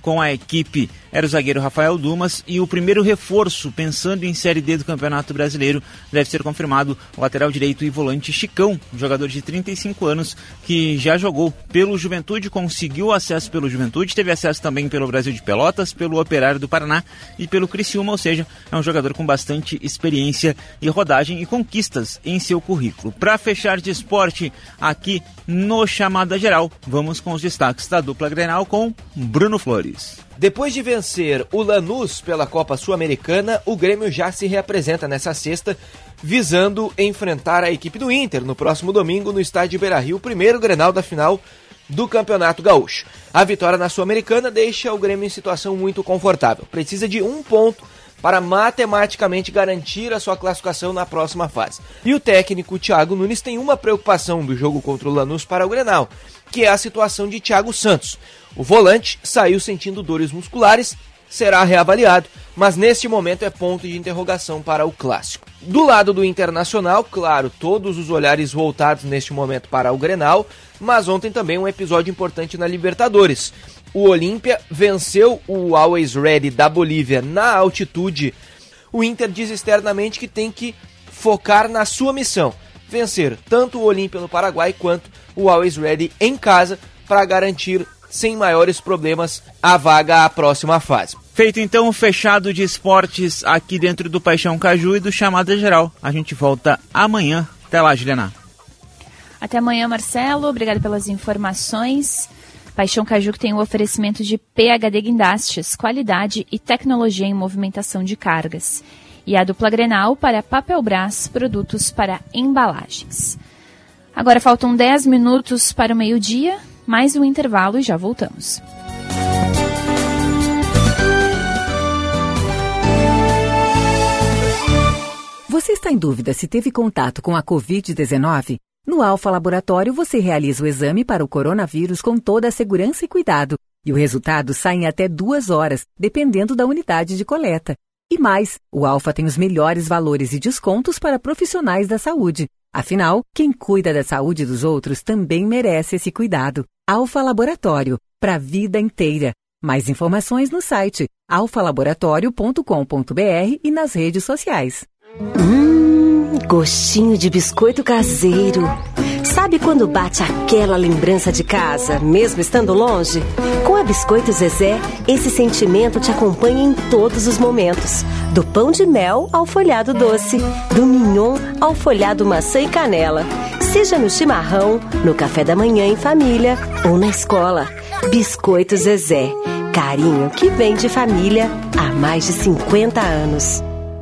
com a equipe era o zagueiro Rafael Dumas, e o primeiro reforço, pensando em Série D do Campeonato Brasileiro, deve ser confirmado o lateral direito e volante Chicão, jogador de 35 anos, que já jogou pelo Juventude, conseguiu acesso pelo Juventude, teve acesso também pelo Brasil de Pelotas, pelo Operário do Paraná e pelo Criciúma, ou seja, é um jogador com bastante experiência e rodagem e conquistas em seu currículo. Para fechar de esporte aqui no Chamada Geral, vamos com os destaques da dupla Grenal com Bruno Flores. Depois de vencer o Lanús pela Copa Sul-Americana, o Grêmio já se reapresenta nessa sexta, visando enfrentar a equipe do Inter no próximo domingo no estádio Beira-Rio, o primeiro Grenal da final do Campeonato Gaúcho. A vitória na Sul-Americana deixa o Grêmio em situação muito confortável. Precisa de 1 ponto para matematicamente garantir a sua classificação na próxima fase. E o técnico Thiago Nunes tem uma preocupação do jogo contra o Lanús para o Grenal, que é a situação de Thiago Santos. O volante saiu sentindo dores musculares, será reavaliado, mas neste momento é ponto de interrogação para o clássico. Do lado do Internacional, claro, todos os olhares voltados neste momento para o Grenal, mas ontem também um episódio importante na Libertadores. O Olímpia venceu o Always Ready da Bolívia na altitude. O Inter diz externamente que tem que focar na sua missão, vencer tanto o Olímpia no Paraguai quanto o Always Ready em casa para garantir sem maiores problemas a vaga à próxima fase. Feito então o fechado de esportes aqui dentro do Paixão Caju e do Chamada Geral. A gente volta amanhã. Até lá, Juliana. Até amanhã, Marcelo. Obrigado pelas informações. Paixão Caju que tem o oferecimento de PHD Guindastes, qualidade e tecnologia em movimentação de cargas. E a dupla Grenal para Papelbras, produtos para embalagens. Agora faltam 10 minutos para o meio-dia, mais um intervalo e já voltamos. Você está em dúvida se teve contato com a Covid-19? No Alfa Laboratório você realiza o exame para o coronavírus com toda a segurança e cuidado. E o resultado sai em até 2 horas, dependendo da unidade de coleta. E mais, o Alfa tem os melhores valores e descontos para profissionais da saúde. Afinal, quem cuida da saúde dos outros também merece esse cuidado. Alfa Laboratório, para a vida inteira. Mais informações no site alfalaboratório.com.br e nas redes sociais. Gostinho de biscoito caseiro. Sabe quando bate aquela lembrança de casa, mesmo estando longe? Com a Biscoito Zezé, esse sentimento te acompanha em todos os momentos. Do pão de mel ao folhado doce, do mignon ao folhado maçã e canela. Seja no chimarrão, no café da manhã em família ou na escola. Biscoito Zezé, carinho que vem de família há mais de 50 anos.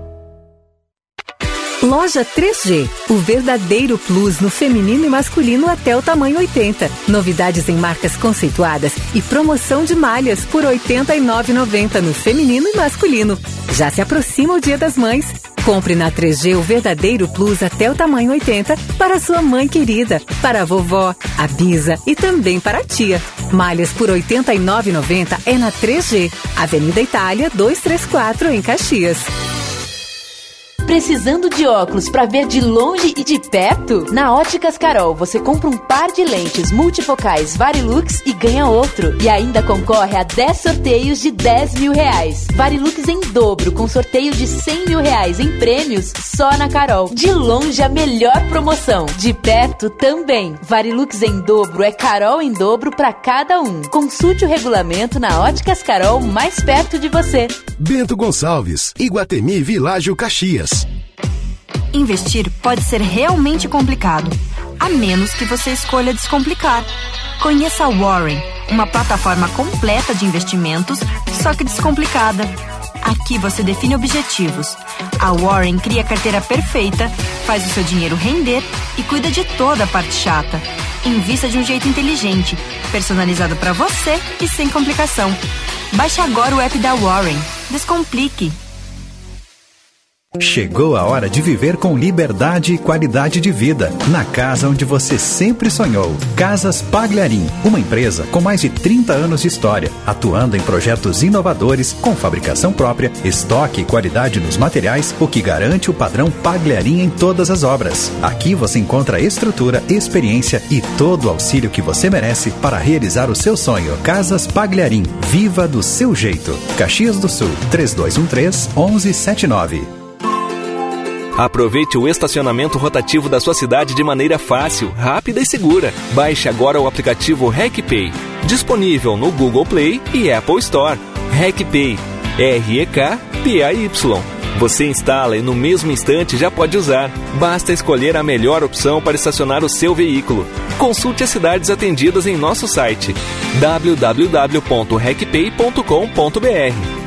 Loja 3G, o verdadeiro plus no feminino e masculino até o tamanho 80. Novidades em marcas conceituadas e promoção de malhas por R$ 89,90 no feminino e masculino. Já se aproxima o Dia das Mães. Compre na 3G o verdadeiro plus até o tamanho 80 para sua mãe querida, para a vovó, a bisa e também para a tia. Malhas por R$ 89,90 é na 3G, Avenida Itália 234 em Caxias. Precisando de óculos para ver de longe e de perto? Na Óticas Carol, você compra um par de lentes multifocais Varilux e ganha outro. E ainda concorre a 10 sorteios de R$10 mil. Varilux em dobro, com sorteio de R$100 mil em prêmios, só na Carol. De longe, a melhor promoção. De perto, também. Varilux em dobro é Carol em dobro para cada um. Consulte o regulamento na Óticas Carol, mais perto de você. Bento Gonçalves, Iguatemi Világio Caxias. Investir pode ser realmente complicado, a menos que você escolha descomplicar. Conheça a Warren, uma plataforma completa de investimentos, só que descomplicada. Aqui você define objetivos. A Warren cria a carteira perfeita, faz o seu dinheiro render e cuida de toda a parte chata. Invista de um jeito inteligente, personalizado para você e sem complicação. Baixe agora o app da Warren. Descomplique. Chegou a hora de viver com liberdade e qualidade de vida, na casa onde você sempre sonhou. Casas Pagliarim, uma empresa com mais de 30 anos de história, atuando em projetos inovadores, com fabricação própria, estoque e qualidade nos materiais, o que garante o padrão Pagliarim em todas as obras. Aqui você encontra estrutura, experiência e todo o auxílio que você merece para realizar o seu sonho. Casas Pagliarim, viva do seu jeito. Caxias do Sul, 3213-1179. Aproveite o estacionamento rotativo da sua cidade de maneira fácil, rápida e segura. Baixe agora o aplicativo RecPay, disponível no Google Play e Apple Store. RecPay, REKPAY. Você instala e no mesmo instante já pode usar. Basta escolher a melhor opção para estacionar o seu veículo. Consulte as cidades atendidas em nosso site www.recpay.com.br.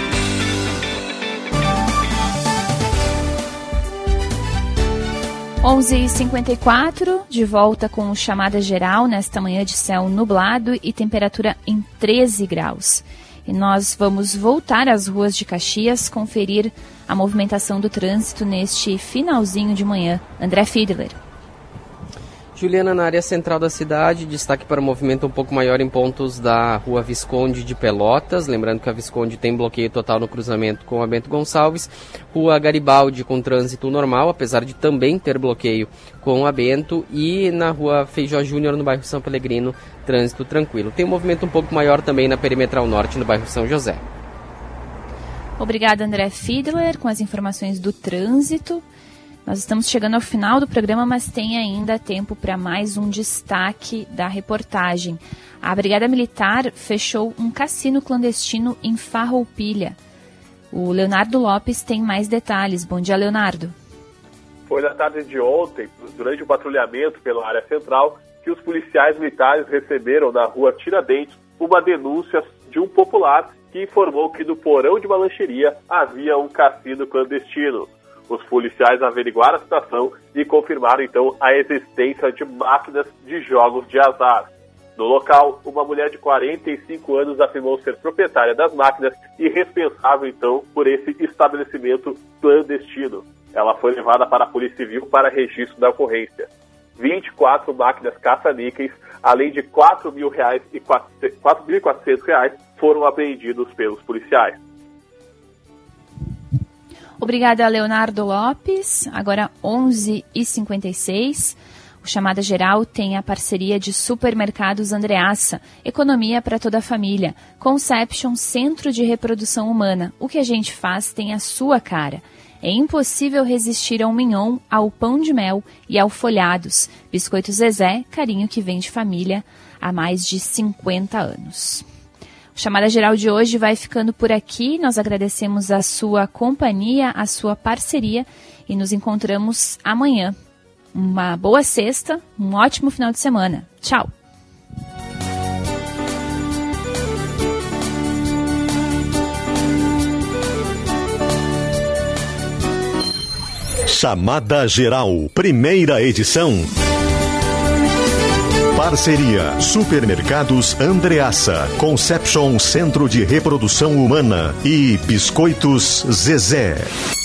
11h54, de volta com o Chamada Geral nesta manhã de céu nublado e temperatura em 13 graus. E nós vamos voltar às ruas de Caxias, conferir a movimentação do trânsito neste finalzinho de manhã. André Fiedler. Juliana, na área central da cidade, destaque para o movimento um pouco maior em pontos da Rua Visconde de Pelotas, lembrando que a Visconde tem bloqueio total no cruzamento com a Bento Gonçalves, Rua Garibaldi com trânsito normal, apesar de também ter bloqueio com a Bento, e na Rua Feijó Júnior, no bairro São Pelegrino, trânsito tranquilo. Tem um movimento um pouco maior também na Perimetral Norte, no bairro São José. Obrigada, André Fiedler, com as informações do trânsito. Nós estamos chegando ao final do programa, mas tem ainda tempo para mais um destaque da reportagem. A Brigada Militar fechou um cassino clandestino em Farroupilha. O Leonardo Lopes tem mais detalhes. Bom dia, Leonardo. Foi na tarde de ontem, durante o patrulhamento pela área central, que os policiais militares receberam na rua Tiradentes uma denúncia de um popular que informou que no porão de uma lancheria havia um cassino clandestino. Os policiais averiguaram a situação e confirmaram, então, a existência de máquinas de jogos de azar. No local, uma mulher de 45 anos afirmou ser proprietária das máquinas e responsável, então, por esse estabelecimento clandestino. Ela foi levada para a Polícia Civil para registro da ocorrência. 24 máquinas caça-níqueis, além de R$ 4.400 foram apreendidos pelos policiais. Obrigada, Leonardo Lopes. Agora 11h56. O Chamada Geral tem a parceria de Supermercados Andreassa, economia para toda a família. Conception, Centro de Reprodução Humana. O que a gente faz tem a sua cara. É impossível resistir ao mignon, ao pão de mel e ao folhados. Biscoito Zezé, carinho que vem de família há mais de 50 anos. O Chamada Geral de hoje vai ficando por aqui. Nós agradecemos a sua companhia, a sua parceria e nos encontramos amanhã. Uma boa sexta, um ótimo final de semana. Tchau! Chamada Geral, primeira edição. Parceria Supermercados Andreassa, Conception Centro de Reprodução Humana e Biscoitos Zezé.